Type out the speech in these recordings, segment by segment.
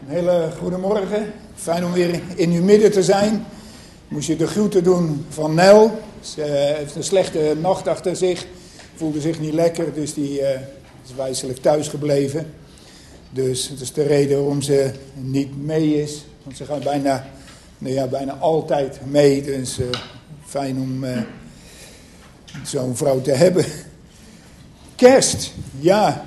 Een hele goede morgen. Fijn om weer in uw midden te zijn. Moest je de groeten doen van Nel. Ze heeft een slechte nacht achter zich. Voelde zich niet lekker, dus die is wijselijk thuis gebleven. Dus dat is de reden waarom ze niet mee is. Want ze gaat bijna altijd mee. Dus fijn om zo'n vrouw te hebben. Kerst, ja.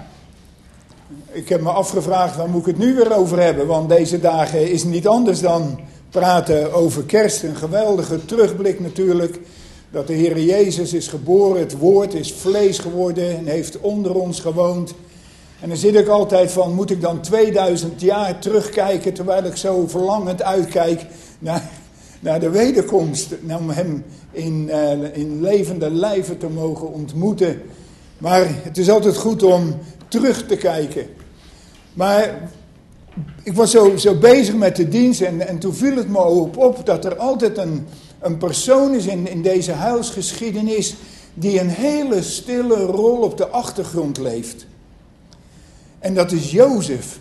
Ik heb me afgevraagd, waar moet ik het nu weer over hebben? Want deze dagen is niet anders dan praten over kerst. Een geweldige terugblik natuurlijk. Dat de Heer Jezus is geboren, het woord is vlees geworden en heeft onder ons gewoond. En dan zit ik altijd van, moet ik dan 2000 jaar terugkijken, terwijl ik zo verlangend uitkijk naar de wederkomst. Om hem in levende lijven te mogen ontmoeten. Maar het is altijd goed om terug te kijken. Maar ik was zo bezig met de dienst en toen viel het me op dat er altijd een persoon is in deze huisgeschiedenis die een hele stille rol op de achtergrond leeft. En dat is Jozef.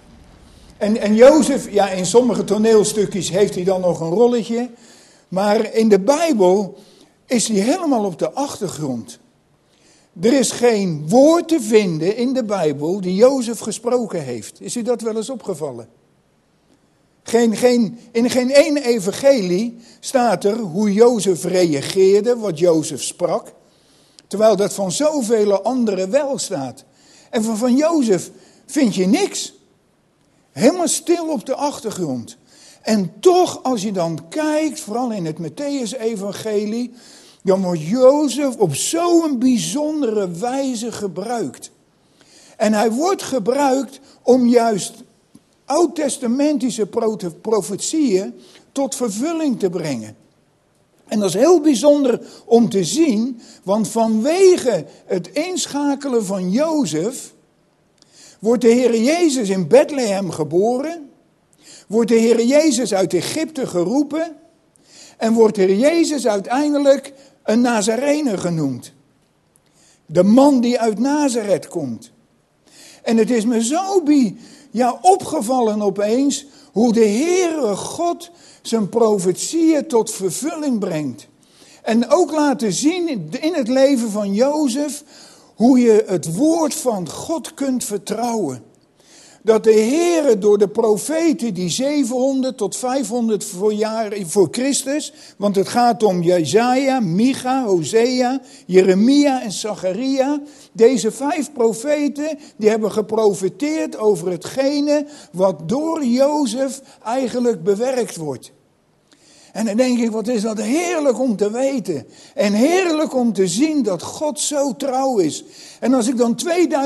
En Jozef, ja, in sommige toneelstukjes heeft hij dan nog een rolletje. Maar in de Bijbel is hij helemaal op de achtergrond. Er is geen woord te vinden in de Bijbel die Jozef gesproken heeft. Is u dat wel eens opgevallen? In geen één evangelie staat er hoe Jozef reageerde, wat Jozef sprak. Terwijl dat van zoveel anderen wel staat. En van Jozef vind je niks. Helemaal stil op de achtergrond. En toch, als je dan kijkt, vooral in het Mattheüs-evangelie, dan wordt Jozef op zo'n bijzondere wijze gebruikt. En hij wordt gebruikt om juist oud-testamentische profetieën tot vervulling te brengen. En dat is heel bijzonder om te zien, want vanwege het inschakelen van Jozef wordt de Heer Jezus in Bethlehem geboren, wordt de Heer Jezus uit Egypte geroepen en wordt de Heer Jezus uiteindelijk een Nazarener genoemd. De man die uit Nazareth komt. En het is me zo opgevallen opeens hoe de Heere God zijn profetieën tot vervulling brengt. En ook laten zien in het leven van Jozef hoe je het woord van God kunt vertrouwen. Dat de Heere door de profeten die 700 tot 500 jaar voor Christus, want het gaat om Jesaja, Micha, Hosea, Jeremia en Zacharia. Deze 5 profeten die hebben geprofeteerd over hetgene wat door Jozef eigenlijk bewerkt wordt. En dan denk ik, wat is dat heerlijk om te weten. En heerlijk om te zien dat God zo trouw is. En als ik dan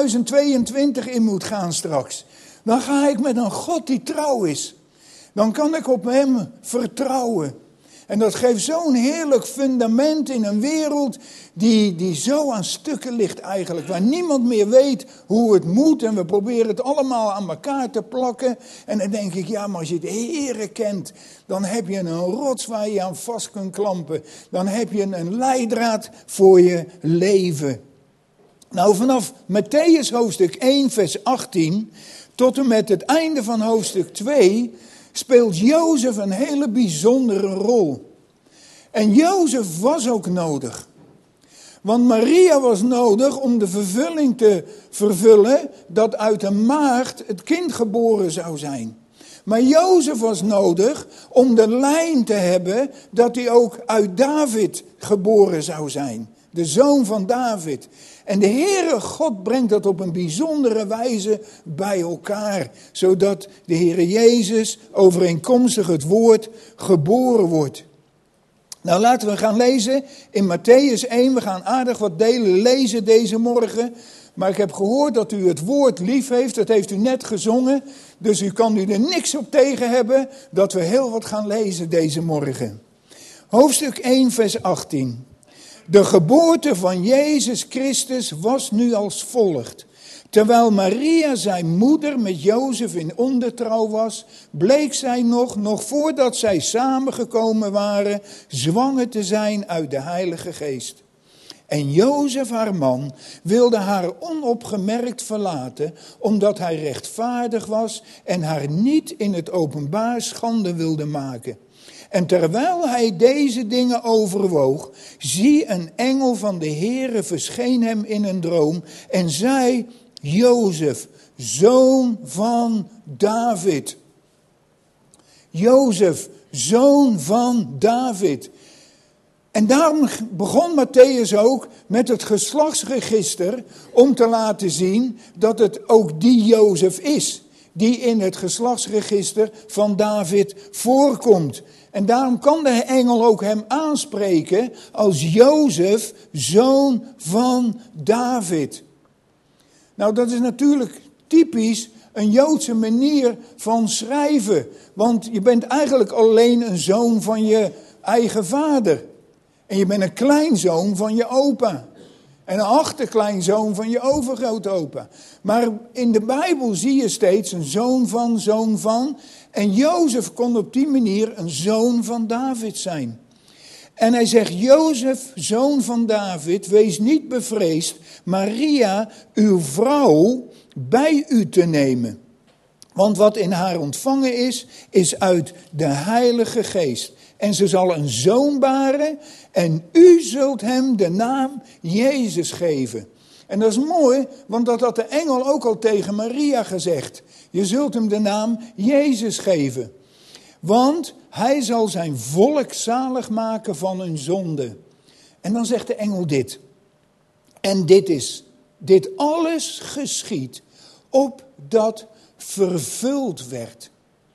2022 in moet gaan straks, dan ga ik met een God die trouw is. Dan kan ik op hem vertrouwen. En dat geeft zo'n heerlijk fundament in een wereld die zo aan stukken ligt eigenlijk. Waar niemand meer weet hoe het moet. En we proberen het allemaal aan elkaar te plakken. En dan denk ik, ja, maar als je de Heere kent, dan heb je een rots waar je aan vast kunt klampen. Dan heb je een leidraad voor je leven. Nou, vanaf Mattheüs hoofdstuk 1 vers 18 tot en met het einde van hoofdstuk 2 speelt Jozef een hele bijzondere rol. En Jozef was ook nodig. Want Maria was nodig om de vervulling te vervullen dat uit een maagd het kind geboren zou zijn. Maar Jozef was nodig om de lijn te hebben dat hij ook uit David geboren zou zijn. De zoon van David. En de Heere God brengt dat op een bijzondere wijze bij elkaar. Zodat de Heere Jezus overeenkomstig het woord geboren wordt. Nou, laten we gaan lezen in Mattheüs 1. We gaan aardig wat delen lezen deze morgen. Maar ik heb gehoord dat u het woord lief heeft. Dat heeft u net gezongen. Dus u kan er niks op tegen hebben dat we heel wat gaan lezen deze morgen. Hoofdstuk 1 vers 18. De geboorte van Jezus Christus was nu als volgt. Terwijl Maria zijn moeder met Jozef in ondertrouw was, bleek zij nog voordat zij samengekomen waren, zwanger te zijn uit de Heilige Geest. En Jozef, haar man, wilde haar onopgemerkt verlaten, omdat hij rechtvaardig was en haar niet in het openbaar schande wilde maken. En terwijl hij deze dingen overwoog, zie een engel van de Heere verscheen hem in een droom en zei: Jozef, zoon van David. Jozef, zoon van David. En daarom begon Mattheüs ook met het geslachtsregister om te laten zien dat het ook die Jozef is, die in het geslachtsregister van David voorkomt. En daarom kan de engel ook hem aanspreken als Jozef, zoon van David. Nou, dat is natuurlijk typisch een Joodse manier van schrijven. Want je bent eigenlijk alleen een zoon van je eigen vader. En je bent een kleinzoon van je opa. En een achterkleinzoon van je overgrootopa. Maar in de Bijbel zie je steeds een zoon van. En Jozef kon op die manier een zoon van David zijn. En hij zegt: Jozef, zoon van David, wees niet bevreesd Maria, uw vrouw, bij u te nemen. Want wat in haar ontvangen is uit de Heilige Geest. En ze zal een zoon baren en u zult hem de naam Jezus geven. En dat is mooi, want dat had de engel ook al tegen Maria gezegd. Je zult hem de naam Jezus geven. Want hij zal zijn volk zalig maken van hun zonde. En dan zegt de engel dit. En dit alles geschied opdat vervuld werd.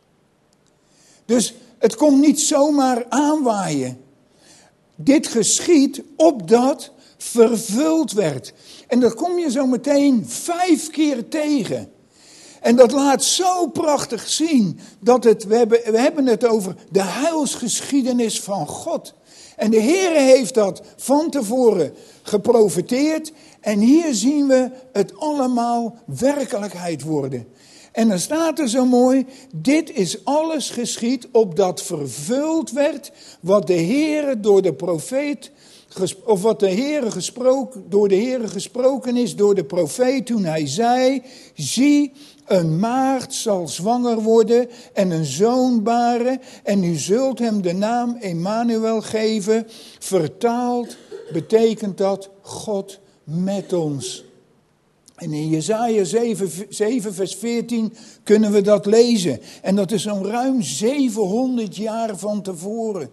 Dus het komt niet zomaar aanwaaien. Dit geschied opdat vervuld werd. En dat kom je zo meteen 5 keer tegen. En dat laat zo prachtig zien dat we hebben het over de heilsgeschiedenis van God. En de Heere heeft dat van tevoren geprofeteerd. En hier zien we het allemaal werkelijkheid worden. En dan staat er zo mooi: dit is alles geschied opdat vervuld werd wat de Heere door de profeet, of wat de Heere door de Heere gesproken is door de profeet toen hij zei: zie, een maagd zal zwanger worden en een zoon baren en u zult hem de naam Emmanuel geven. Vertaald betekent dat God met ons. En in Jesaja 7 vers 14 kunnen we dat lezen. En dat is zo'n ruim 700 jaar van tevoren.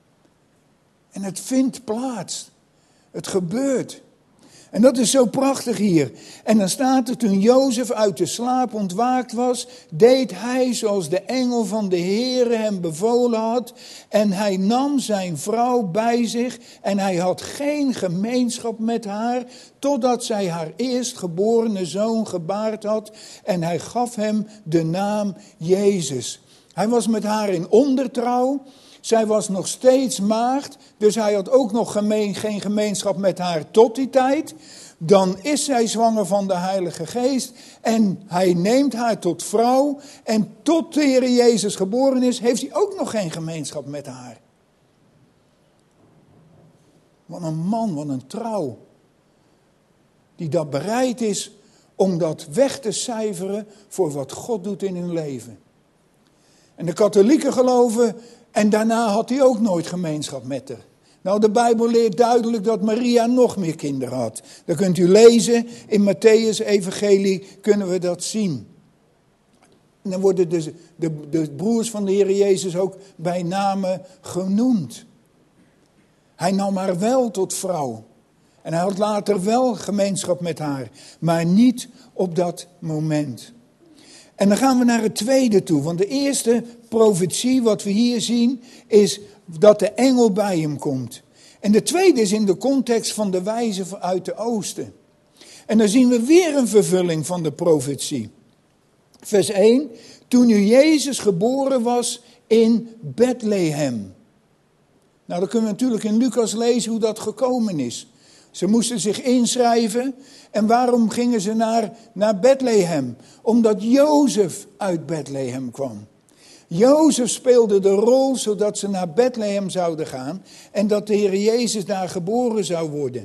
En het vindt plaats. Het gebeurt. En dat is zo prachtig hier. En dan staat er: toen Jozef uit de slaap ontwaakt was, deed hij zoals de engel van de Heere hem bevolen had. En hij nam zijn vrouw bij zich en hij had geen gemeenschap met haar, totdat zij haar eerstgeborene zoon gebaard had. En hij gaf hem de naam Jezus. Hij was met haar in ondertrouw. Zij was nog steeds maagd, dus hij had ook nog geen gemeenschap met haar tot die tijd. Dan is zij zwanger van de Heilige Geest en hij neemt haar tot vrouw. En tot de Heer Jezus geboren is, heeft hij ook nog geen gemeenschap met haar. Wat een man, wat een trouw. Die dat bereid is om dat weg te cijferen voor wat God doet in hun leven. En de katholieken geloven: en daarna had hij ook nooit gemeenschap met haar. Nou, de Bijbel leert duidelijk dat Maria nog meer kinderen had. Dat kunt u lezen in Mattheüs evangelie, kunnen we dat zien. En dan worden de broers van de Heer Jezus ook bij name genoemd. Hij nam haar wel tot vrouw. En hij had later wel gemeenschap met haar. Maar niet op dat moment. En dan gaan we naar het tweede toe. Want de eerste profetie wat we hier zien is dat de engel bij hem komt. En de tweede is in de context van de wijze uit de oosten. En dan zien we weer een vervulling van de profetie. Vers 1. Toen nu Jezus geboren was in Bethlehem. Nou, dan kunnen we natuurlijk in Lucas lezen hoe dat gekomen is. Ze moesten zich inschrijven. En waarom gingen ze naar Bethlehem? Omdat Jozef uit Bethlehem kwam. Jozef speelde de rol zodat ze naar Bethlehem zouden gaan. En dat de Heer Jezus daar geboren zou worden.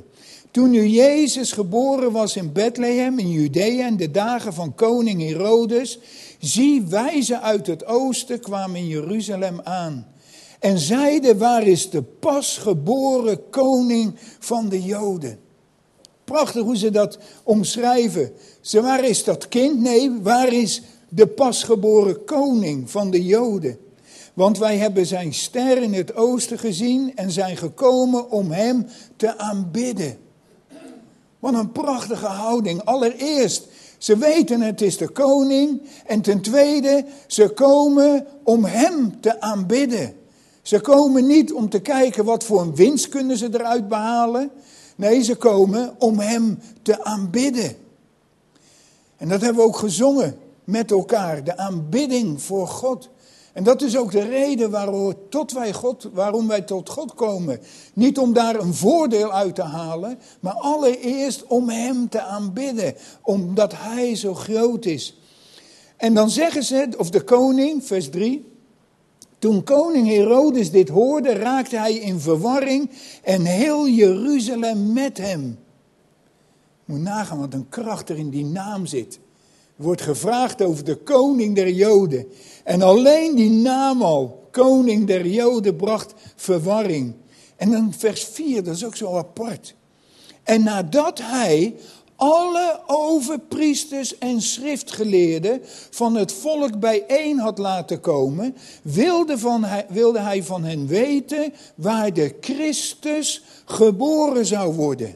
Toen nu Jezus geboren was in Bethlehem in Judea in de dagen van koning Herodes, zie, wijzen uit het oosten kwamen in Jeruzalem aan. En zeiden, waar is de pasgeboren koning van de Joden? Prachtig hoe ze dat omschrijven. Waar is dat kind? Nee, waar is de pasgeboren koning van de Joden? Want wij hebben zijn ster in het oosten gezien en zijn gekomen om hem te aanbidden. Wat een prachtige houding. Allereerst, ze weten het is de koning. En ten tweede, ze komen om hem te aanbidden. Ze komen niet om te kijken wat voor een winst kunnen ze eruit behalen. Nee, ze komen om hem te aanbidden. En dat hebben we ook gezongen met elkaar. De aanbidding voor God. En dat is ook de reden waarom wij tot God komen. Niet om daar een voordeel uit te halen, maar allereerst om hem te aanbidden. Omdat hij zo groot is. En dan zeggen ze, of de koning, vers 3. Toen koning Herodes dit hoorde, raakte hij in verwarring en heel Jeruzalem met hem. Moet nagaan wat een kracht er in die naam zit. Er wordt gevraagd over de koning der Joden. En alleen die naam al, koning der Joden, bracht verwarring. En dan vers 4, dat is ook zo apart. En nadat hij alle overpriesters en schriftgeleerden van het volk bijeen had laten komen, wilde hij van hen weten waar de Christus geboren zou worden.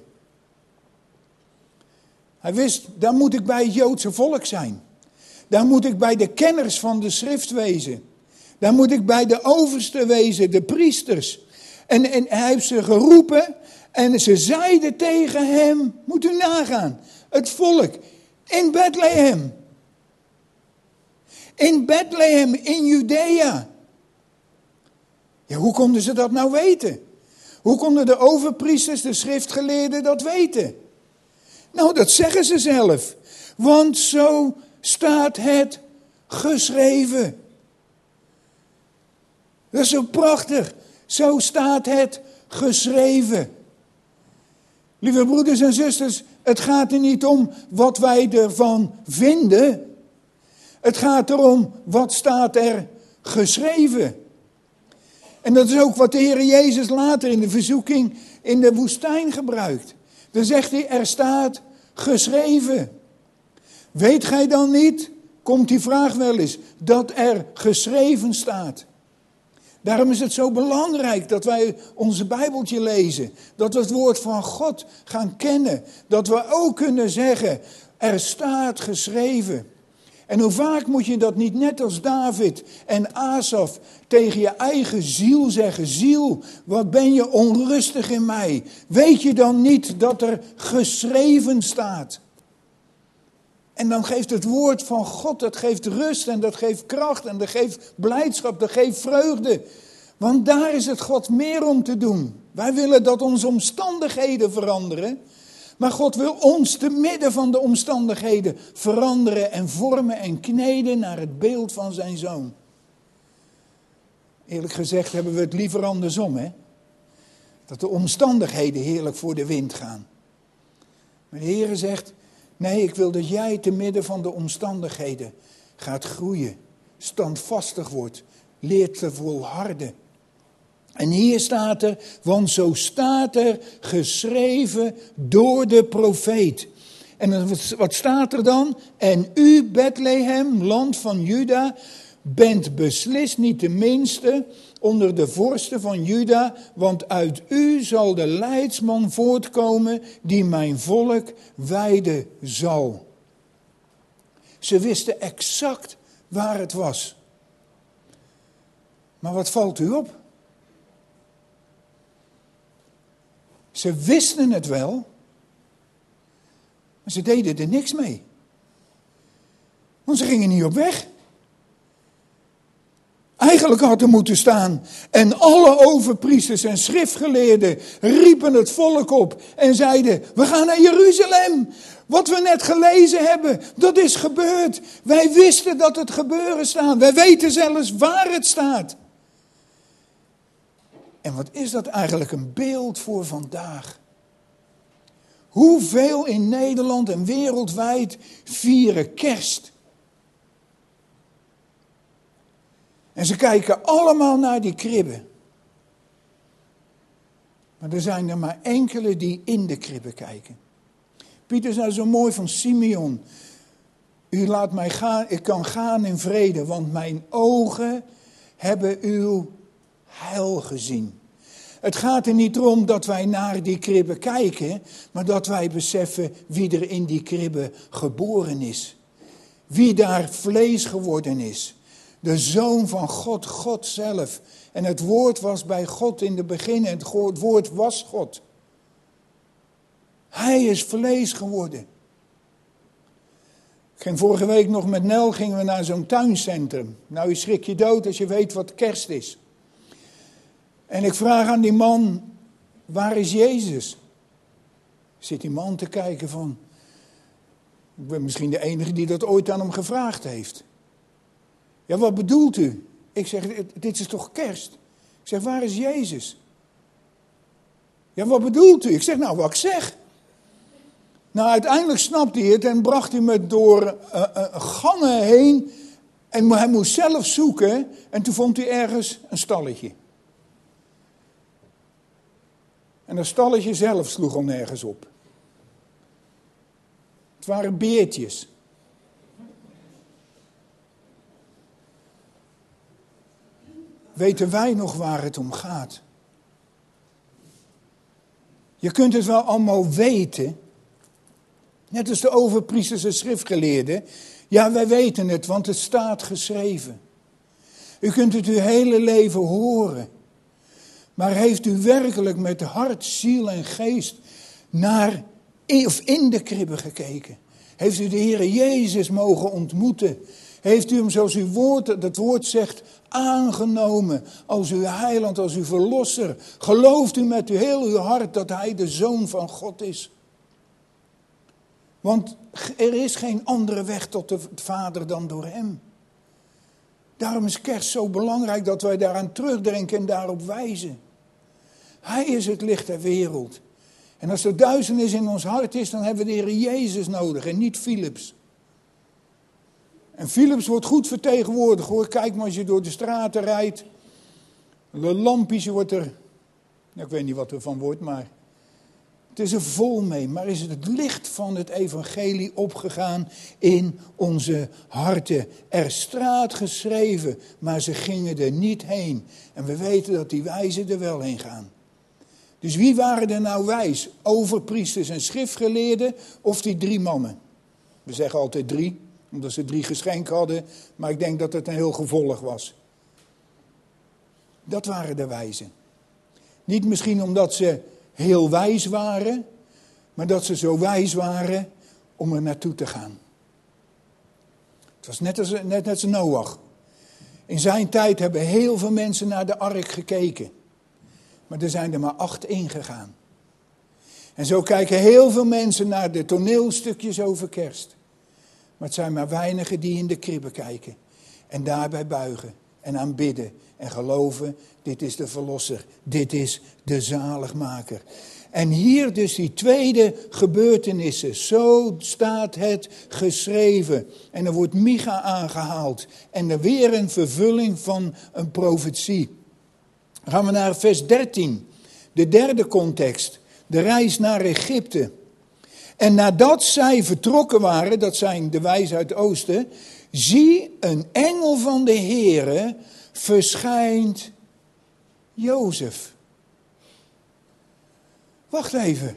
Hij wist, daar moet ik bij het Joodse volk zijn. Daar moet ik bij de kenners van de schrift wezen. Daar moet ik bij de oversten wezen, de priesters. En hij heeft ze geroepen en ze zeiden tegen hem, moet u nagaan, het volk in Bethlehem. In Bethlehem, in Judea. Ja, hoe konden ze dat nou weten? Hoe konden de overpriesters, de schriftgeleerden dat weten? Nou, dat zeggen ze zelf. Want zo staat het geschreven. Dat is zo prachtig. Zo staat het geschreven. Lieve broeders en zusters, het gaat er niet om wat wij ervan vinden. Het gaat erom, wat staat er geschreven. En dat is ook wat de Heer Jezus later in de verzoeking in de woestijn gebruikt. Dan zegt hij, er staat geschreven. Weet gij dan niet, komt die vraag wel eens, dat er geschreven staat. Daarom is het zo belangrijk dat wij onze Bijbeltje lezen. Dat we het woord van God gaan kennen. Dat we ook kunnen zeggen, er staat geschreven. En hoe vaak moet je dat niet net als David en Asaf tegen je eigen ziel zeggen. Ziel, wat ben je onrustig in mij. Weet je dan niet dat er geschreven staat? En dan geeft het woord van God, dat geeft rust en dat geeft kracht en dat geeft blijdschap, dat geeft vreugde. Want daar is het God meer om te doen. Wij willen dat onze omstandigheden veranderen. Maar God wil ons te midden van de omstandigheden veranderen en vormen en kneden naar het beeld van zijn Zoon. Eerlijk gezegd hebben we het liever andersom, hè? Dat de omstandigheden heerlijk voor de wind gaan. Maar de Heer zegt, nee, ik wil dat jij te midden van de omstandigheden gaat groeien. Standvastig wordt, leert te volharden. En hier staat er, want zo staat er geschreven door de profeet. En wat staat er dan? En u, Bethlehem, land van Juda, bent beslist niet de minste onder de vorsten van Juda, want uit u zal de leidsman voortkomen die mijn volk wijden zal. Ze wisten exact waar het was. Maar wat valt u op? Ze wisten het wel, maar ze deden er niks mee. Want ze gingen niet op weg. Eigenlijk had er moeten staan, en alle overpriesters en schriftgeleerden riepen het volk op en zeiden, we gaan naar Jeruzalem. Wat we net gelezen hebben, dat is gebeurd. Wij wisten dat het gebeuren staat. Wij weten zelfs waar het staat. En wat is dat eigenlijk een beeld voor vandaag? Hoeveel in Nederland en wereldwijd vieren kerst? En ze kijken allemaal naar die kribben. Maar er zijn er maar enkele die in de kribben kijken. Pieter zei zo mooi van Simeon. U laat mij gaan, ik kan gaan in vrede, want mijn ogen hebben uw heil gezien. Het gaat er niet om dat wij naar die kribben kijken, maar dat wij beseffen wie er in die kribben geboren is. Wie daar vlees geworden is. De Zoon van God, God zelf. En het woord was bij God in het begin en het woord was God. Hij is vlees geworden. Vorige week nog met Nel gingen we naar zo'n tuincentrum. Nou, je schrik je dood als je weet wat kerst is. En ik vraag aan die man, waar is Jezus? Zit die man te kijken van, ik ben misschien de enige die dat ooit aan hem gevraagd heeft. Ja, wat bedoelt u? Ik zeg, dit is toch kerst? Ik zeg, waar is Jezus? Ja, wat bedoelt u? Ik zeg, nou, wat ik zeg. Nou, uiteindelijk snapte hij het en bracht hij me door gangen heen. En hij moest zelf zoeken. En toen vond hij ergens een stalletje. En dat stalletje zelf sloeg al nergens op. Het waren beertjes. Weten wij nog waar het om gaat? Je kunt het wel allemaal weten. Net als de overpriesters en schriftgeleerden. Ja, wij weten het, want het staat geschreven. U kunt het uw hele leven horen. Maar heeft u werkelijk met hart, ziel en geest naar of in de kribben gekeken? Heeft u de Heer Jezus mogen ontmoeten? Heeft u hem, zoals uw woord, dat woord zegt, aangenomen als uw heiland, als uw verlosser? Gelooft u met heel uw hart dat hij de Zoon van God is? Want er is geen andere weg tot de Vader dan door hem. Daarom is kerst zo belangrijk dat wij daaraan terugdenken en daarop wijzen. Hij is het licht der wereld. En als er duisternis in ons hart is, dan hebben we de Heer Jezus nodig en niet Philips. En Philips wordt goed vertegenwoordigd hoor. Kijk maar als je door de straten rijdt. De lampjes wordt er, ik weet niet wat er van wordt, maar het is er vol mee. Maar is het licht van het evangelie opgegaan in onze harten? Er staat geschreven, maar ze gingen er niet heen. En we weten dat die wijzen er wel heen gaan. Dus wie waren er nou wijs? Overpriesters en schriftgeleerden of die 3 mannen? We zeggen altijd 3, omdat ze 3 geschenken hadden. Maar ik denk dat het een heel gevolg was. Dat waren de wijzen. Niet misschien omdat ze heel wijs waren, maar dat ze zo wijs waren om er naartoe te gaan. Het was net als Noach. In zijn tijd hebben heel veel mensen naar de ark gekeken. Maar er zijn er maar 8 ingegaan. En zo kijken heel veel mensen naar de toneelstukjes over kerst. Maar het zijn maar weinigen die in de kribben kijken. En daarbij buigen en aanbidden en geloven, dit is de verlosser. Dit is de zaligmaker. En hier dus die tweede gebeurtenissen. Zo staat het geschreven. En er wordt Micha aangehaald. En er weer een vervulling van een profetie. Dan gaan we naar vers 13. De derde context. De reis naar Egypte. En nadat zij vertrokken waren, dat zijn de wijzen uit het oosten. Zie, een engel van de Heere verschijnt Jozef. Wacht even.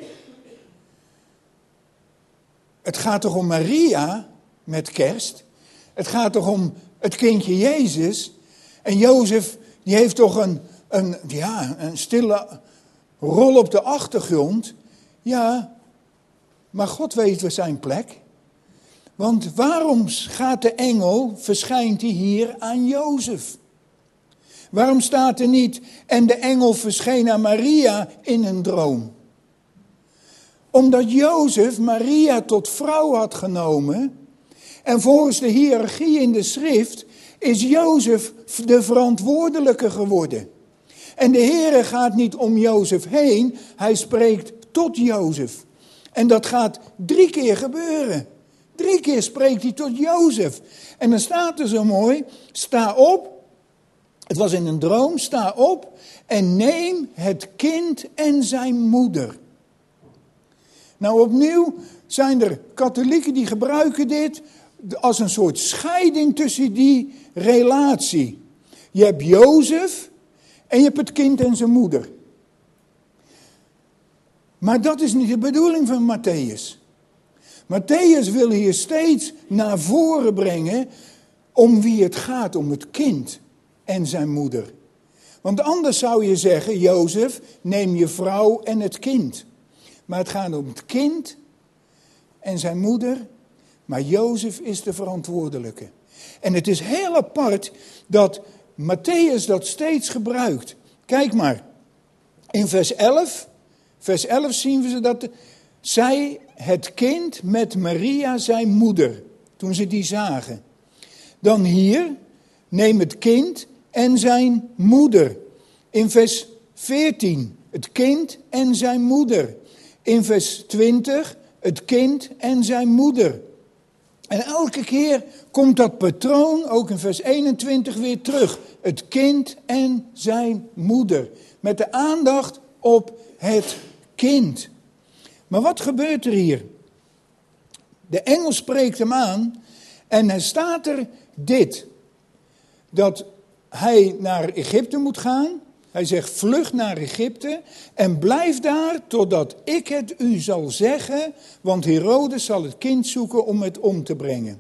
Het gaat toch om Maria met kerst? Het gaat toch om het kindje Jezus? En Jozef, die heeft toch een stille rol op de achtergrond? Ja, maar God weet waar zijn plek. Want waarom gaat de engel, verschijnt hij hier aan Jozef? Waarom staat er niet, en de engel verscheen aan Maria in een droom? Omdat Jozef Maria tot vrouw had genomen. En volgens de hiërarchie in de schrift is Jozef de verantwoordelijke geworden. En de Heere gaat niet om Jozef heen, hij spreekt tot Jozef. En dat gaat 3 keer gebeuren. 3 keer spreekt hij tot Jozef. En dan staat er zo mooi, sta op. Het was in een droom, sta op en neem het kind en zijn moeder. Nou opnieuw zijn er katholieken die gebruiken dit als een soort scheiding tussen die relatie. Je hebt Jozef en je hebt het kind en zijn moeder. Maar dat is niet de bedoeling van Matthäus. Matthäus wil hier steeds naar voren brengen om wie het gaat, om het kind en zijn moeder. Want anders zou je zeggen, Jozef, neem je vrouw en het kind. Maar het gaat om het kind en zijn moeder, maar Jozef is de verantwoordelijke. En het is heel apart dat Matthäus dat steeds gebruikt. Kijk maar, in vers 11 zien we dat zij het kind met Maria zijn moeder, toen ze die zagen. Dan hier, neem het kind en zijn moeder. In vers 14, het kind en zijn moeder. In vers 20, het kind en zijn moeder. En elke keer komt dat patroon, ook in vers 21, weer terug. Het kind en zijn moeder. Met de aandacht op het kind. Maar wat gebeurt er hier? De engel spreekt hem aan en er staat er dit. Dat hij naar Egypte moet gaan. Hij zegt, vlug naar Egypte en blijf daar totdat ik het u zal zeggen, want Herodes zal het kind zoeken om het om te brengen.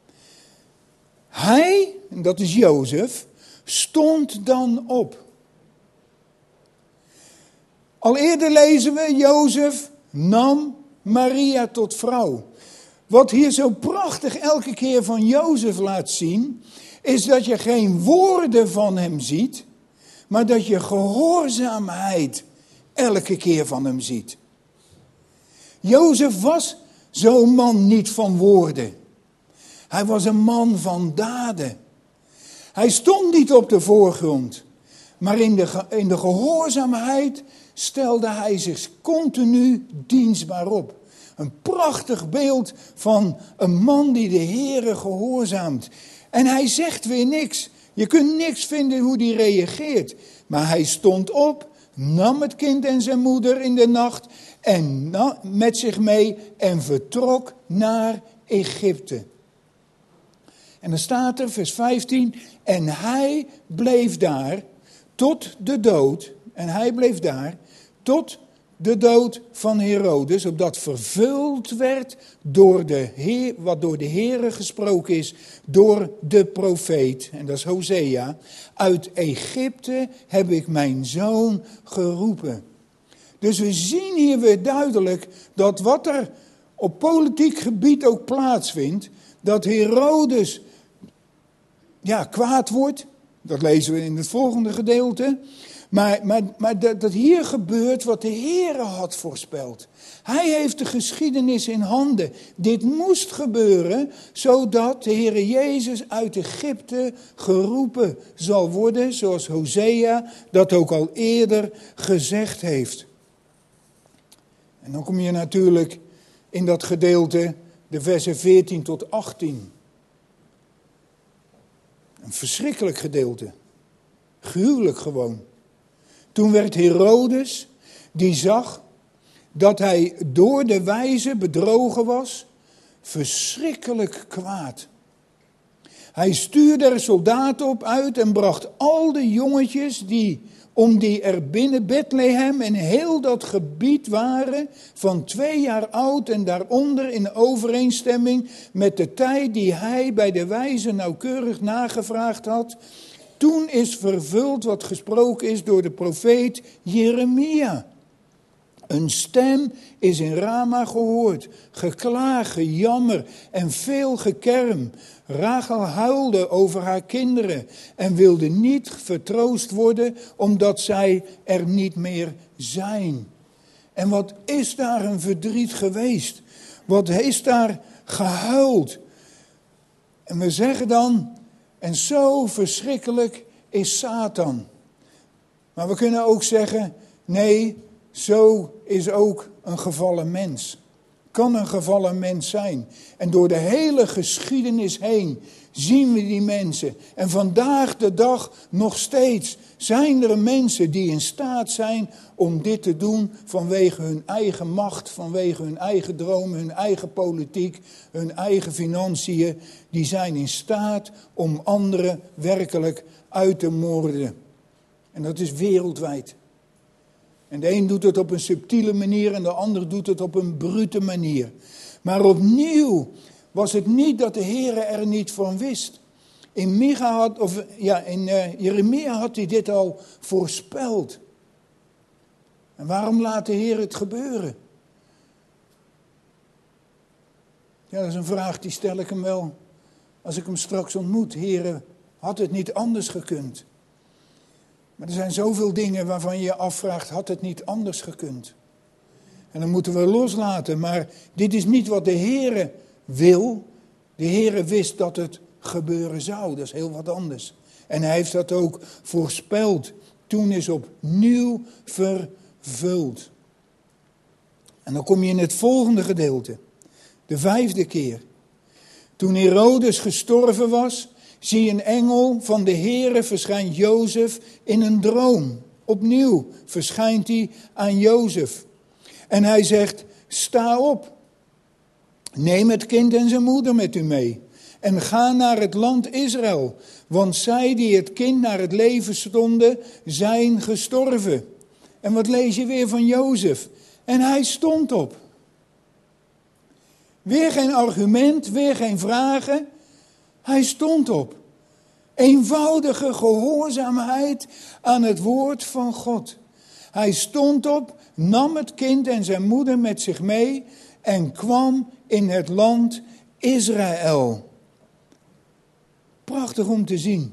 Hij, en dat is Jozef, stond dan op. Al eerder lezen we, Jozef nam Maria tot vrouw. Wat hier zo prachtig elke keer van Jozef laat zien, is dat je geen woorden van hem ziet, maar dat je gehoorzaamheid elke keer van hem ziet. Jozef was zo'n man niet van woorden. Hij was een man van daden. Hij stond niet op de voorgrond, maar in de gehoorzaamheid stelde hij zich continu dienstbaar op. Een prachtig beeld van een man die de Heere gehoorzaamt. En hij zegt weer niks. Je kunt niks vinden hoe hij reageert. Maar hij stond op, nam het kind en zijn moeder in de nacht en met zich mee en vertrok naar Egypte. En dan staat er, vers 15, en hij bleef daar tot de dood. En hij bleef daar tot de dood van Herodes, opdat vervuld werd door wat door de Heere gesproken is, door de profeet, en dat is Hosea, uit Egypte heb ik mijn zoon geroepen. Dus we zien hier weer duidelijk dat wat er op politiek gebied ook plaatsvindt, dat Herodes kwaad wordt, dat lezen we in het volgende gedeelte. Maar dat hier gebeurt wat de Heere had voorspeld. Hij heeft de geschiedenis in handen. Dit moest gebeuren, zodat de Heere Jezus uit Egypte geroepen zal worden, zoals Hosea dat ook al eerder gezegd heeft. En dan kom je natuurlijk in dat gedeelte, de versen 14 tot 18. Een verschrikkelijk gedeelte. Gruwelijk gewoon. Toen werd Herodes, die zag dat hij door de wijze bedrogen was, verschrikkelijk kwaad. Hij stuurde er soldaten op uit en bracht al de jongetjes die er binnen Bethlehem en heel dat gebied waren, van 2 jaar oud en daaronder in overeenstemming met de tijd die hij bij de wijze nauwkeurig nagevraagd had. Toen is vervuld wat gesproken is door de profeet Jeremia. Een stem is in Rama gehoord, geklaag, gejammer en veel gekerm. Rachel huilde over haar kinderen en wilde niet vertroost worden omdat zij er niet meer zijn. En wat is daar een verdriet geweest? Wat is daar gehuild? En we zeggen dan, en zo verschrikkelijk is Satan. Maar we kunnen ook zeggen, nee, zo is ook een gevallen mens. kan een gevallen mens zijn. En door de hele geschiedenis heen zien we die mensen. En vandaag de dag nog steeds zijn er mensen die in staat zijn om dit te doen vanwege hun eigen macht, vanwege hun eigen dromen, hun eigen politiek, hun eigen financiën. Die zijn in staat om anderen werkelijk uit te moorden. En dat is wereldwijd. En de een doet het op een subtiele manier en de ander doet het op een brute manier. Maar opnieuw was het niet dat de Heer er niet van wist. In Jeremia had hij dit al voorspeld. En waarom laat de Heer het gebeuren? Ja, dat is een vraag die stel ik hem wel als ik hem straks ontmoet. Heer, had het niet anders gekund? Maar er zijn zoveel dingen waarvan je je afvraagt, had het niet anders gekund? En dan moeten we loslaten, maar dit is niet wat de Heere wil. De Heere wist dat het gebeuren zou, dat is heel wat anders. En hij heeft dat ook voorspeld. Toen is opnieuw vervuld. En dan kom je in het volgende gedeelte. De 5e keer. Toen Herodes gestorven was, zie een engel van de Heere verschijnt Jozef in een droom. Opnieuw verschijnt hij aan Jozef. En hij zegt, sta op. Neem het kind en zijn moeder met u mee. En ga naar het land Israël. Want zij die het kind naar het leven stonden, zijn gestorven. En wat lees je weer van Jozef? En hij stond op. Weer geen argument, weer geen vragen. Hij stond op. Eenvoudige gehoorzaamheid aan het woord van God. Hij stond op, nam het kind en zijn moeder met zich mee en kwam in het land Israël. Prachtig om te zien.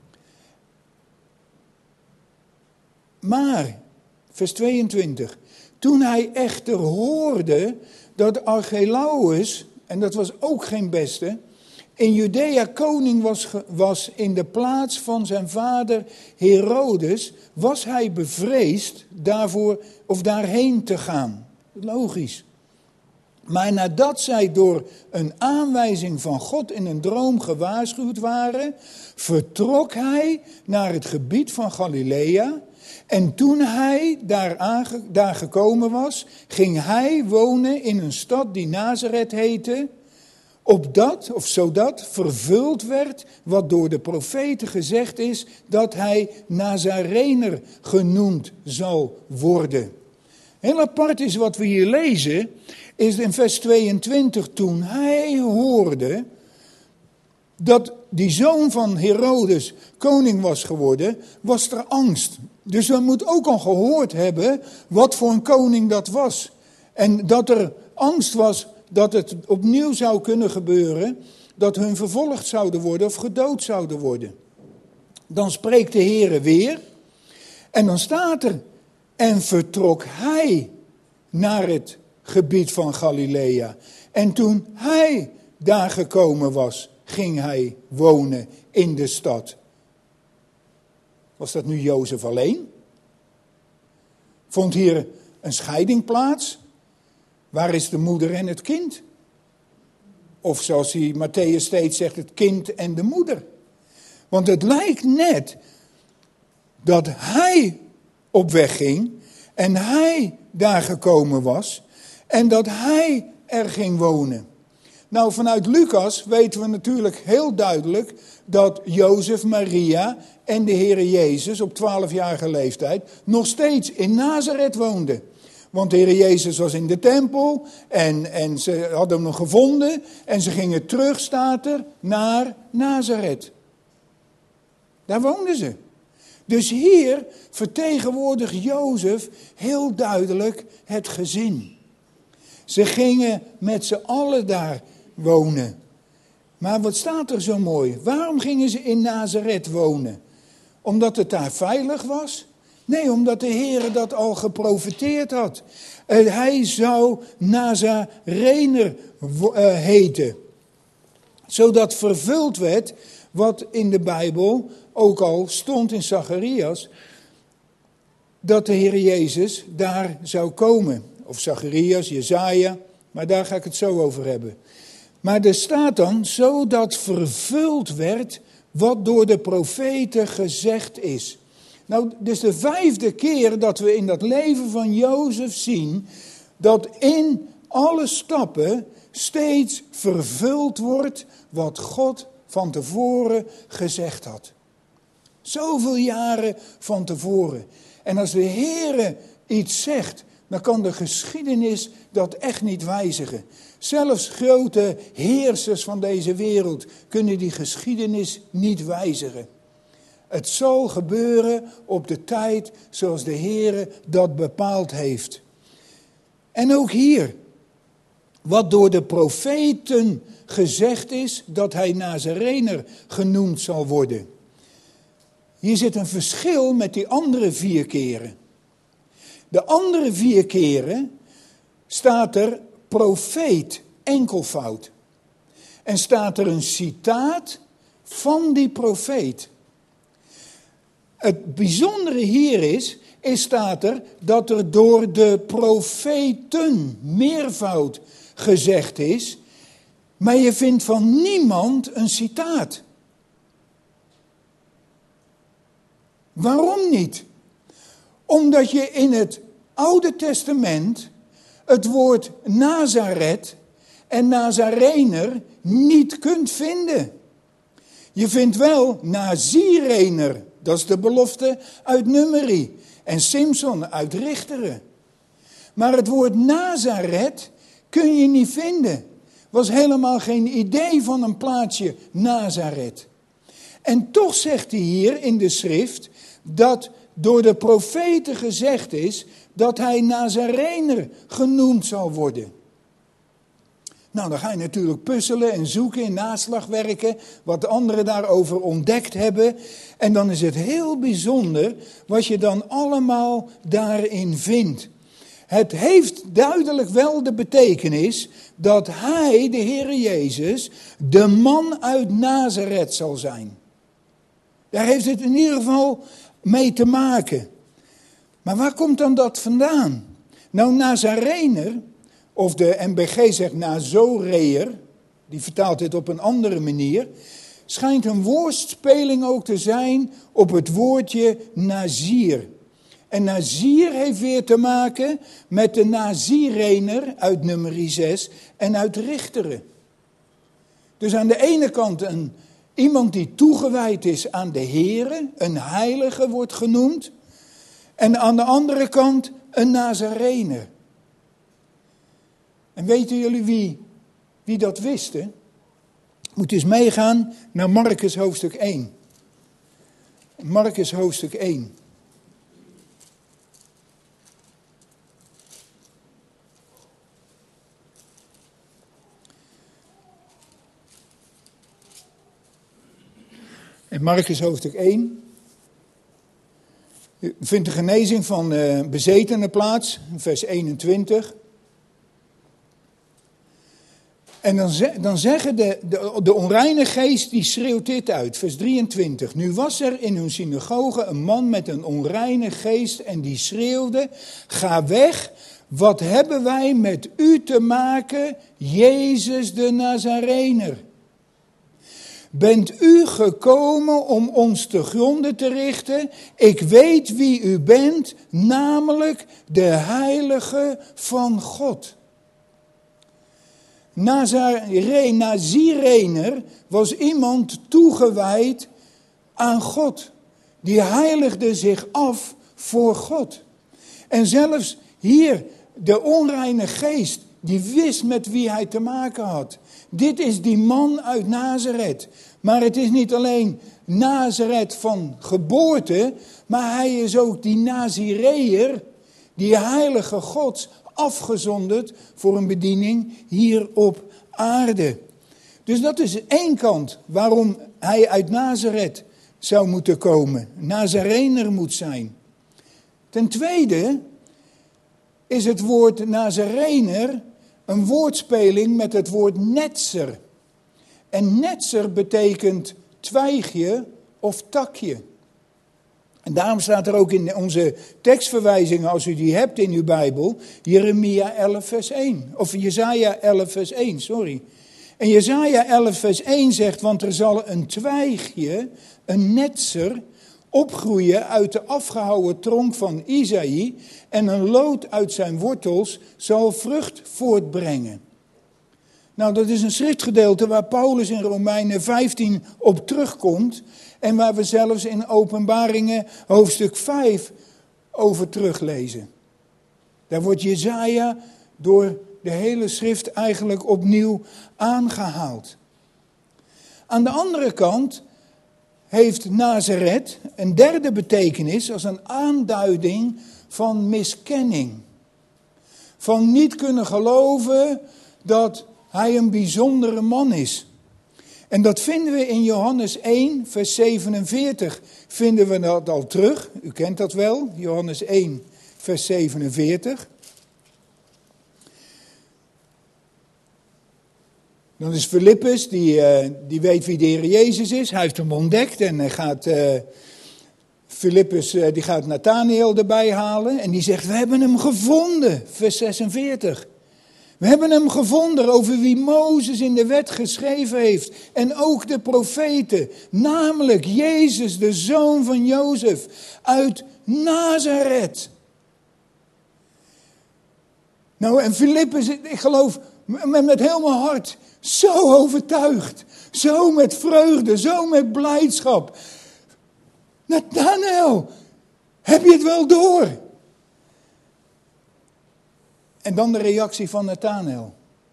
Maar, vers 22, toen hij echter hoorde dat Archelaus, en dat was ook geen beste, in Judea koning was in de plaats van zijn vader Herodes, was hij bevreesd daarvoor of daarheen te gaan. Logisch. Maar nadat zij door een aanwijzing van God in een droom gewaarschuwd waren, vertrok hij naar het gebied van Galilea. En toen hij daar gekomen was, ging hij wonen in een stad die Nazareth heette, zodat vervuld werd wat door de profeten gezegd is, dat hij Nazarener genoemd zal worden. Heel apart is wat we hier lezen, is in vers 22, toen hij hoorde dat die zoon van Herodes koning was geworden, was er angst. Dus we moeten ook al gehoord hebben wat voor een koning dat was. En dat er angst was dat het opnieuw zou kunnen gebeuren, dat hun vervolgd zouden worden of gedood zouden worden. Dan spreekt de Heere weer en dan staat er, en vertrok hij naar het gebied van Galilea. En toen hij daar gekomen was, ging hij wonen in de stad. Was dat nu Jozef alleen? Vond hier een scheiding plaats? Waar is de moeder en het kind? Of zoals hij Mattheüs steeds zegt, het kind en de moeder. Want het lijkt net dat hij op weg ging en hij daar gekomen was en dat hij er ging wonen. Nou, vanuit Lucas weten we natuurlijk heel duidelijk dat Jozef, Maria en de Heere Jezus op 12-jarige leeftijd nog steeds in Nazareth woonden. Want de Heere Jezus was in de tempel en ze hadden hem gevonden en ze gingen terug, staat er, naar Nazareth. Daar woonden ze. Dus hier vertegenwoordigt Jozef heel duidelijk het gezin. Ze gingen met z'n allen daar wonen. Maar wat staat er zo mooi? Waarom gingen ze in Nazareth wonen? Omdat het daar veilig was? Nee, omdat de Heere dat al geprofeteerd had. Hij zou Nazarener heten. Zodat vervuld werd wat in de Bijbel ook al stond in Zacharias, dat de Heer Jezus daar zou komen. Of Zacharias, Jesaja, Maar daar ga ik het zo over hebben. Maar er staat dan, zodat vervuld werd wat door de profeten gezegd is. Nou, dit is de 5e keer dat we in dat leven van Jozef zien dat in alle stappen steeds vervuld wordt wat God van tevoren gezegd had. Zoveel jaren van tevoren. En als de Heere iets zegt, dan kan de geschiedenis dat echt niet wijzigen. Zelfs grote heersers van deze wereld kunnen die geschiedenis niet wijzigen. Het zal gebeuren op de tijd zoals de Heere dat bepaald heeft. En ook hier, wat door de profeten gezegd is, dat hij Nazarener genoemd zal worden. Hier zit een verschil met die andere 4 keren. De andere 4 keren staat er profeet, enkelvoud. En staat er een citaat van die profeet. Het bijzondere hier staat er dat er door de profeten meervoud gezegd is. Maar je vindt van niemand een citaat. Waarom niet? Omdat je in het Oude Testament het woord Nazaret en Nazarener niet kunt vinden. Je vindt wel Nazirener, dat is de belofte uit Numeri. En Simson uit Richteren. Maar het woord Nazaret kun je niet vinden. Was helemaal geen idee van een plaatsje Nazaret. En toch zegt hij hier in de schrift dat door de profeten gezegd is dat hij Nazarener genoemd zal worden. Nou, dan ga je natuurlijk puzzelen en zoeken en naslag werken, wat de anderen daarover ontdekt hebben. En dan is het heel bijzonder wat je dan allemaal daarin vindt. Het heeft duidelijk wel de betekenis dat hij, de Heere Jezus, de man uit Nazaret zal zijn. Daar heeft het in ieder geval mee te maken. Maar waar komt dan dat vandaan? Nou, Nazarener, of de NBG zegt Nazoreër, die vertaalt dit op een andere manier, schijnt een woordspeling ook te zijn op het woordje Nazir. En Nazir heeft weer te maken met de Nazirener uit Numeri 6 en uit Richteren. Dus aan de ene kant iemand die toegewijd is aan de Heere, een heilige wordt genoemd. En aan de andere kant een Nazarener. En weten jullie wie dat wisten? Moet eens meegaan naar Markus hoofdstuk 1. Markus hoofdstuk 1. In Markus hoofdstuk 1 vindt de genezing van bezetene plaats, vers 21. En dan zeggen de onreine geest, die schreeuwt dit uit, vers 23. Nu was er in hun synagoge een man met een onreine geest en die schreeuwde, ga weg, wat hebben wij met u te maken, Jezus de Nazarener? Bent u gekomen om ons te gronden te richten? Ik weet wie u bent, namelijk de Heilige van God. Nazirener was iemand toegewijd aan God. Die heiligde zich af voor God. En zelfs hier, de onreine geest, die wist met wie hij te maken had. Dit is die man uit Nazaret. Maar het is niet alleen Nazaret van geboorte, maar hij is ook die Nazireër, die heilige Gods, afgezonderd voor een bediening hier op aarde. Dus dat is één kant waarom hij uit Nazaret zou moeten komen. Nazarener moet zijn. Ten tweede is het woord Nazarener een woordspeling met het woord netzer. En netzer betekent twijgje of takje. En daarom staat er ook in onze tekstverwijzingen, als u die hebt in uw Bijbel, Jeremia 11 vers 1. Of Jesaja 11 vers 1, sorry. En Jesaja 11 vers 1 zegt, want er zal een twijgje, een netser, opgroeien uit de afgehouwen tronk van Isaïe en een loot uit zijn wortels zal vrucht voortbrengen. Nou, dat is een schriftgedeelte waar Paulus in Romeinen 15 op terugkomt en waar we zelfs in Openbaringen hoofdstuk 5 over teruglezen. Daar wordt Jesaja door de hele schrift eigenlijk opnieuw aangehaald. Aan de andere kant heeft Nazareth een derde betekenis als een aanduiding van miskenning. Van niet kunnen geloven dat hij een bijzondere man is. En dat vinden we in Johannes 1 vers 47 vinden we dat al terug. U kent dat wel, Johannes 1 vers 47. Dan is Filippus, die weet wie de Heer Jezus is. Hij heeft hem ontdekt en hij gaat, Filippus die gaat Nathanael erbij halen. En die zegt, we hebben hem gevonden, vers 46. We hebben hem gevonden over wie Mozes in de wet geschreven heeft. En ook de profeten, namelijk Jezus, de zoon van Jozef, uit Nazareth. Nou, en Filippus, ik geloof met heel mijn hart, zo overtuigd, zo met vreugde, zo met blijdschap. Nathanael, heb je het wel door? En dan de reactie van Nathanael.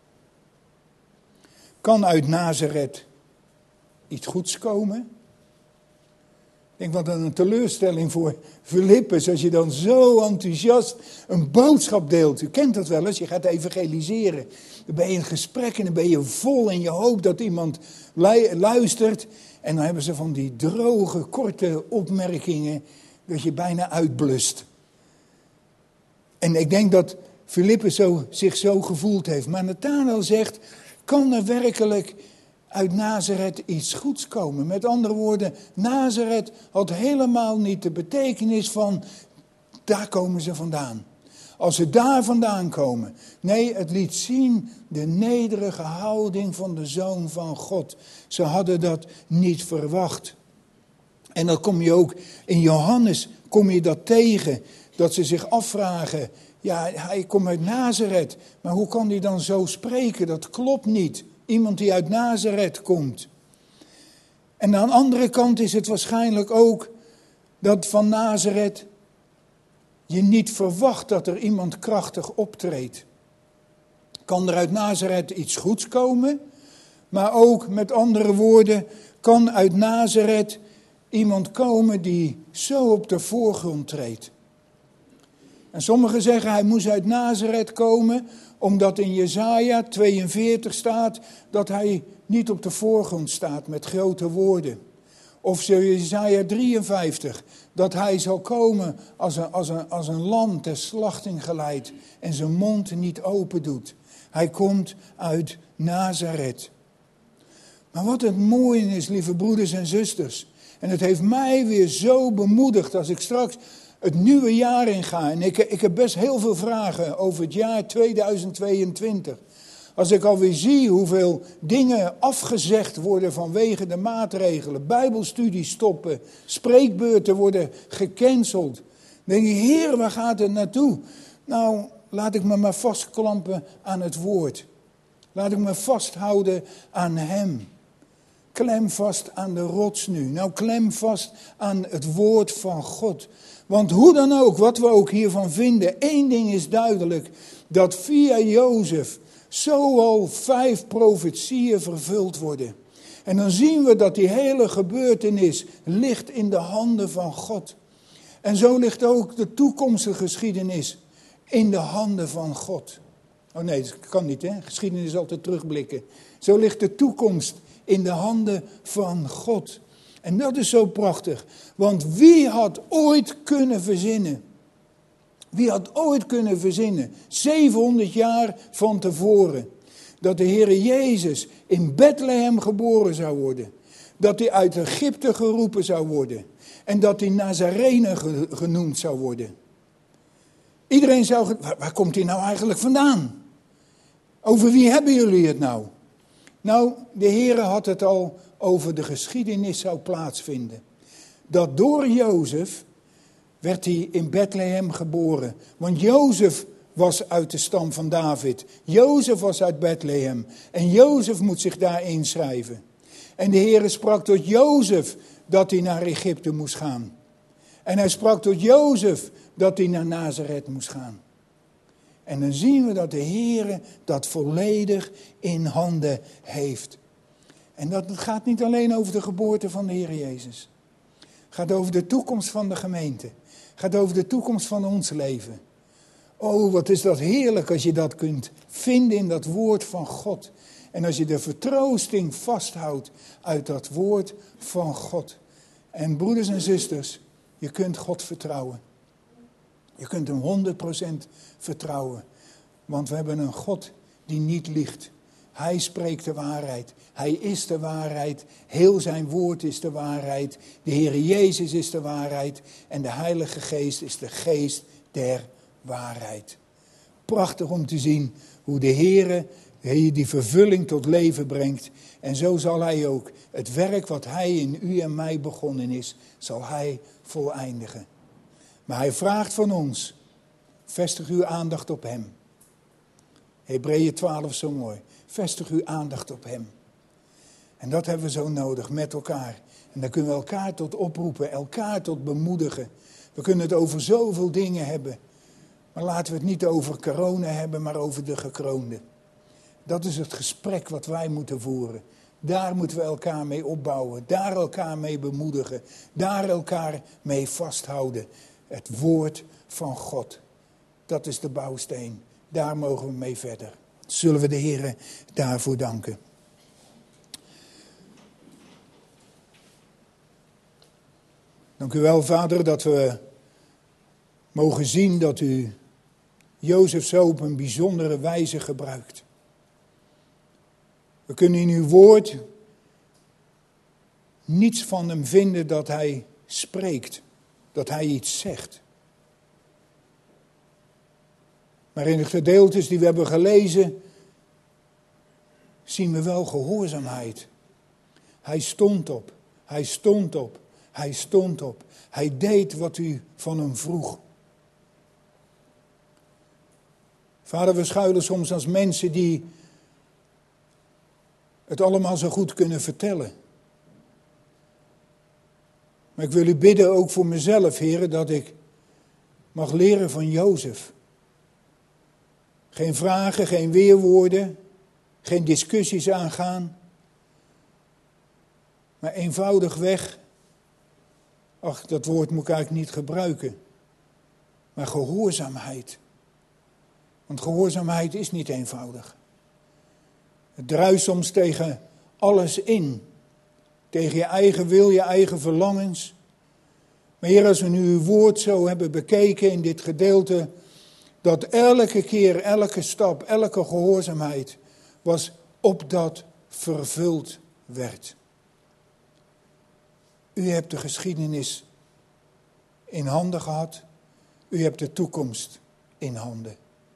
Kan uit Nazareth iets goeds komen? Ik denk wat een teleurstelling voor Filippus als je dan zo enthousiast een boodschap deelt. U kent dat wel eens, je gaat evangeliseren. Dan ben je in gesprek en dan ben je vol en je hoopt dat iemand luistert. En dan hebben ze van die droge, korte opmerkingen dat je bijna uitblust. En ik denk dat Filippus zich zo gevoeld heeft. Maar Nathanael zegt, kan er werkelijk uit Nazareth iets goeds komen? Met andere woorden, Nazareth had helemaal niet de betekenis van, daar komen ze vandaan. Als ze daar vandaan komen. Nee, het liet zien de nederige houding van de Zoon van God. Ze hadden dat niet verwacht. En dan kom je ook in Johannes, kom je dat tegen. Dat ze zich afvragen, ja, hij komt uit Nazareth. Maar hoe kan hij dan zo spreken? Dat klopt niet. Iemand die uit Nazareth komt. En aan de andere kant is het waarschijnlijk ook dat van Nazareth je niet verwacht dat er iemand krachtig optreedt. Kan er uit Nazareth iets goeds komen? Maar ook met andere woorden, kan uit Nazareth iemand komen die zo op de voorgrond treedt. En sommigen zeggen hij moest uit Nazareth komen omdat in Jesaja 42 staat dat hij niet op de voorgrond staat met grote woorden. Of Jesaja 53, dat hij zal komen als een lam ter slachting geleid en zijn mond niet open doet. Hij komt uit Nazareth. Maar wat het mooie is, lieve broeders en zusters, en het heeft mij weer zo bemoedigd als ik straks het nieuwe jaar inga. En ik heb best heel veel vragen over het jaar 2022. Als ik alweer zie hoeveel dingen afgezegd worden vanwege de maatregelen. Bijbelstudies stoppen, spreekbeurten worden gecanceld. Dan denk ik, Heer, waar gaat het naartoe? Nou, laat ik me maar vastklampen aan het woord. Laat ik me vasthouden aan hem. Klem vast aan de rots nu. Nou, klem vast aan het woord van God. Want hoe dan ook, wat we ook hiervan vinden, één ding is duidelijk. Dat via Jozef zo al 5 profetieën vervuld worden. En dan zien we dat die hele gebeurtenis ligt in de handen van God. En zo ligt ook de toekomstige geschiedenis in de handen van God. Oh nee, dat kan niet, hè? Geschiedenis is altijd terugblikken. Zo ligt de toekomst in de handen van God. En dat is zo prachtig. Want wie had ooit kunnen verzinnen? Wie had ooit kunnen verzinnen, 700 jaar van tevoren, dat de Heere Jezus in Bethlehem geboren zou worden. Dat hij uit Egypte geroepen zou worden. En dat hij Nazarene genoemd zou worden. Iedereen zou... Waar komt hij nou eigenlijk vandaan? Over wie hebben jullie het nou? Nou, de Heere had het al over de geschiedenis zou plaatsvinden. Dat door Jozef werd hij in Bethlehem geboren. Want Jozef was uit de stam van David. Jozef was uit Bethlehem. En Jozef moet zich daar inschrijven. En de Heere sprak tot Jozef dat hij naar Egypte moest gaan. En hij sprak tot Jozef dat hij naar Nazareth moest gaan. En dan zien we dat de Heere dat volledig in handen heeft. En dat het gaat niet alleen over de geboorte van de Heer Jezus. Het gaat over de toekomst van de gemeente. Het gaat over de toekomst van ons leven. Oh, wat is dat heerlijk als je dat kunt vinden in dat woord van God. En als je de vertroosting vasthoudt uit dat woord van God. En broeders en zusters, je kunt God vertrouwen. Je kunt hem 100% vertrouwen. Want we hebben een God die niet liegt. Hij spreekt de waarheid. Hij is de waarheid. Heel zijn woord is de waarheid. De Heer Jezus is de waarheid. En de Heilige Geest is de geest der waarheid. Prachtig om te zien hoe de Heer die vervulling tot leven brengt. En zo zal hij ook het werk wat hij in u en mij begonnen is, zal hij voleindigen. Maar hij vraagt van ons, vestig uw aandacht op hem. Hebreeën 12 zo mooi. Vestig uw aandacht op hem. En dat hebben we zo nodig met elkaar. En dan kunnen we elkaar tot oproepen, elkaar tot bemoedigen. We kunnen het over zoveel dingen hebben. Maar laten we het niet over corona hebben, maar over de gekroonde. Dat is het gesprek wat wij moeten voeren. Daar moeten we elkaar mee opbouwen. Daar elkaar mee bemoedigen. Daar elkaar mee vasthouden. Het woord van God. Dat is de bouwsteen. Daar mogen we mee verder. Zullen we de Heer daarvoor danken. Dank u wel, Vader, dat we mogen zien dat u Jozef zo op een bijzondere wijze gebruikt. We kunnen in uw woord niets van hem vinden dat hij spreekt, dat hij iets zegt. Maar in de gedeeltes die we hebben gelezen, zien we wel gehoorzaamheid. Hij stond op, hij stond op, hij stond op. Hij deed wat u van hem vroeg. Vader, we schuilen soms als mensen die het allemaal zo goed kunnen vertellen. Maar ik wil u bidden, ook voor mezelf, heren, dat ik mag leren van Jozef. Geen vragen, geen weerwoorden, geen discussies aangaan. Maar eenvoudigweg, ach, dat woord moet ik eigenlijk niet gebruiken. Maar gehoorzaamheid. Want gehoorzaamheid is niet eenvoudig. Het druist soms tegen alles in. Tegen je eigen wil, je eigen verlangens. Maar Heer, als we nu uw woord zo hebben bekeken in dit gedeelte, dat elke keer, elke stap, elke gehoorzaamheid was opdat vervuld werd. U hebt de geschiedenis in handen gehad. U hebt de toekomst in handen.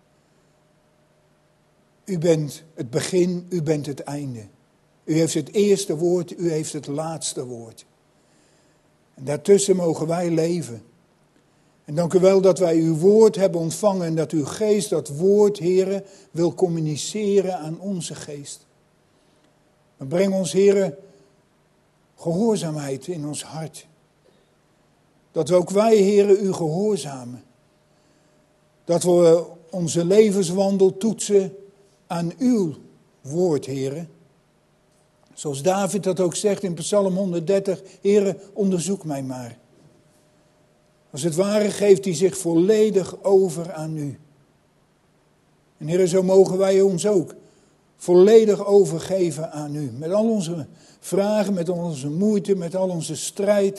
U bent het begin, u bent het einde. U heeft het eerste woord, u heeft het laatste woord. En daartussen mogen wij leven. En dank u wel dat wij uw woord hebben ontvangen en dat uw geest dat woord, Heere, wil communiceren aan onze geest. Maar breng ons, Heere, gehoorzaamheid in ons hart. Dat we ook wij, Heere, u gehoorzamen. Dat we onze levenswandel toetsen aan uw woord, Heere. Zoals David dat ook zegt in Psalm 130, Heere, onderzoek mij maar. Als het ware geeft hij zich volledig over aan u. En Heere, zo mogen wij ons ook volledig overgeven aan u. Met al onze vragen, met al onze moeite, met al onze strijd.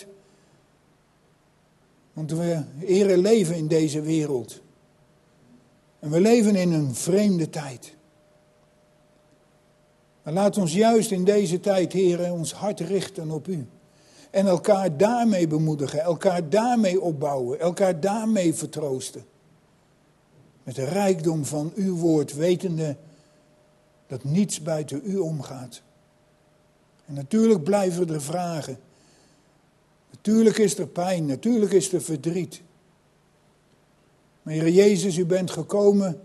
Want we, Heere, leven in deze wereld. En we leven in een vreemde tijd. Maar laat ons juist in deze tijd, Heere, ons hart richten op u. En elkaar daarmee bemoedigen, elkaar daarmee opbouwen, elkaar daarmee vertroosten. Met de rijkdom van uw woord, wetende dat niets buiten u omgaat. En natuurlijk blijven er vragen. Natuurlijk is er pijn, natuurlijk is er verdriet. Maar Heer Jezus, u bent gekomen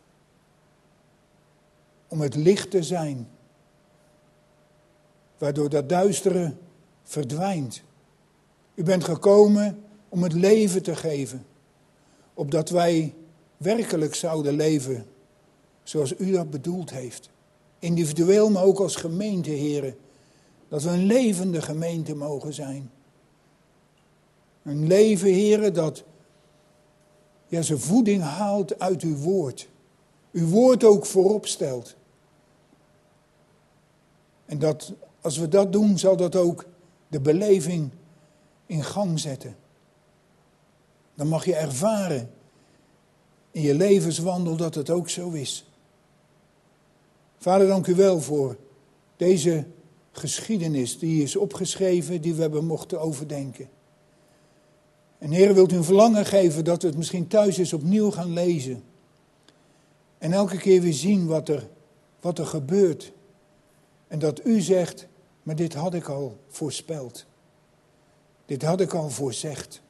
om het licht te zijn. Waardoor dat duistere verdwijnt. U bent gekomen om het leven te geven. Opdat wij werkelijk zouden leven zoals u dat bedoeld heeft. Individueel, maar ook als gemeente, heren. Dat we een levende gemeente mogen zijn. Een leven, heren, dat zijn voeding haalt uit uw woord. Uw woord ook voorop stelt. En dat als we dat doen, zal dat ook de beleving in gang zetten. Dan mag je ervaren in je levenswandel dat het ook zo is. Vader, dank u wel voor deze geschiedenis die is opgeschreven, die we hebben mochten overdenken. En Heer, wilt u een verlangen geven dat we het misschien thuis eens opnieuw gaan lezen. En elke keer weer zien wat er gebeurt. En dat u zegt, maar dit had ik al voorspeld. Dit had ik al voorzegd.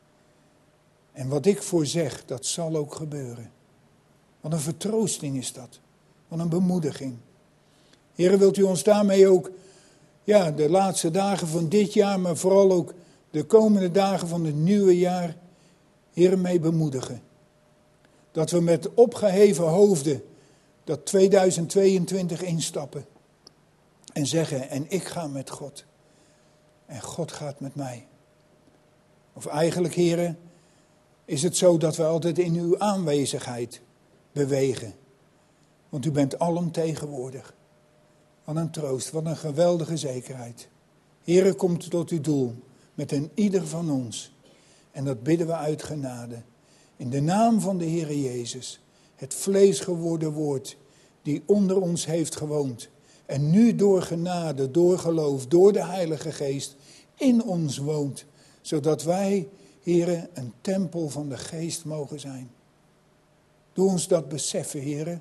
En wat ik voorzeg, dat zal ook gebeuren. Wat een vertroosting is dat. Wat een bemoediging. Heer, wilt u ons daarmee ook de laatste dagen van dit jaar, maar vooral ook de komende dagen van het nieuwe jaar, Heer, mee bemoedigen. Dat we met opgeheven hoofden dat 2022 instappen. En zeggen, en ik ga met God. En God gaat met mij. Of eigenlijk, heren, is het zo dat we altijd in uw aanwezigheid bewegen. Want u bent alomtegenwoordig. Wat een troost, wat een geweldige zekerheid. Heere, komt tot uw doel met een ieder van ons. En dat bidden we uit genade. In de naam van de Heere Jezus, het vlees geworden woord die onder ons heeft gewoond. En nu door genade, door geloof, door de Heilige Geest in ons woont. Zodat wij, Heere, een tempel van de Geest mogen zijn. Doe ons dat beseffen, Heere.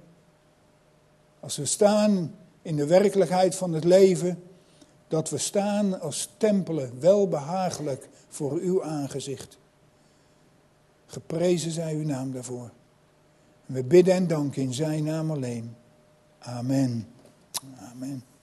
Als we staan in de werkelijkheid van het leven, dat we staan als tempelen, welbehagelijk voor uw aangezicht. Geprezen zij uw naam daarvoor. En we bidden en danken in zijn naam alleen. Amen. Amen.